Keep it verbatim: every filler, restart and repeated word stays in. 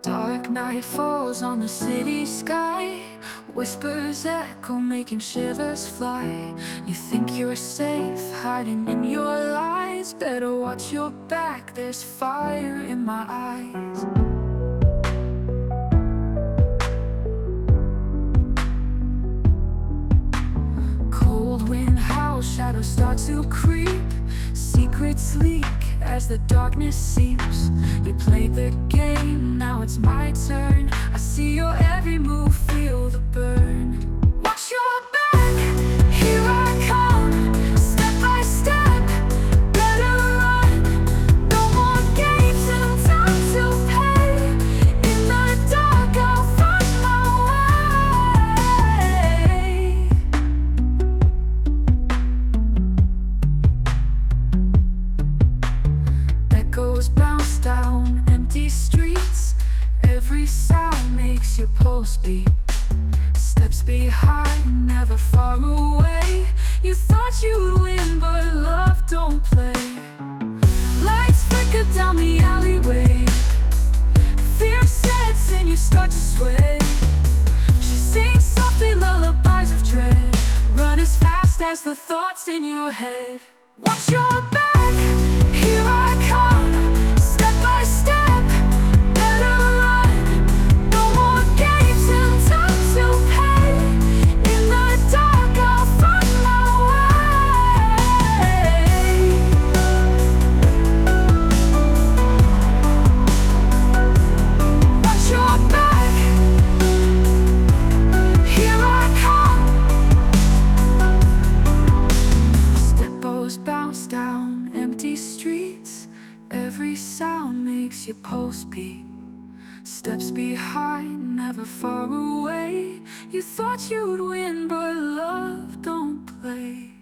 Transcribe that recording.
Dark night falls on the city sky. Whispers echo, making shivers fly. You think you're safe, hiding in your lies. Better watch your back, there's fire in my eyes. Cold wind howls, shadows start to creep. Secrets leak as the darkness seeps. You played the game, now it's my turn. I see your every move, feel the burn. Watch your back, here I come, step by step. Better run, no more games and time to pay. In the dark I'll find my way. Echoes bounce down empty streets. Every sound makes your pulse beat. Steps behind, never far away. You thought you'd win, but love don't play. Lights flicker down the alleyway. Fear sets and you start to sway. She sings softly lullabies of dread. Run as fast as the thoughts in your head. Watch your back, here I come, step by step. Better run, no more games and time to pay. In the dark I'll find my way. Watch your back, here I come. Steppos bounce down empty streets. Every sound makes your pulse beat. Steps behind, never far away. You thought you'd win, but love don't play.